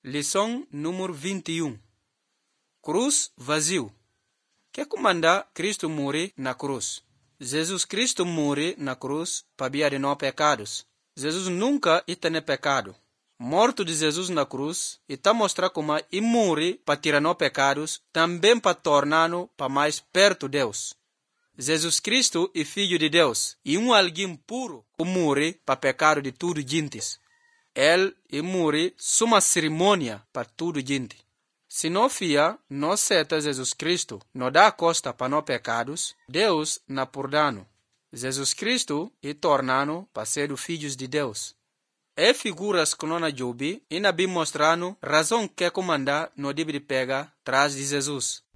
Lição número 21. Cruz vazio. Que comanda Cristo morre na cruz? Jesus Cristo morre na cruz para via de nossos pecados. Jesus nunca tem pecado. Morto de Jesus na cruz, está mostrar como ele morre para tirar nossos pecados, também para tornar-nos para mais perto de Deus. Jesus Cristo é Filho de Deus e alguém puro que morre para pecado de tudo gentes. Ele morre uma cerimônia para tudo gente. Se não fia, não aceita Jesus Cristo, não dá costa para nossos pecados, Deus não perdona. Jesus Cristo é tornado para ser filhos de Deus. É figuras que não Job e na Bíblia mostrando razão que comanda não deve pegar atrás de Jesus.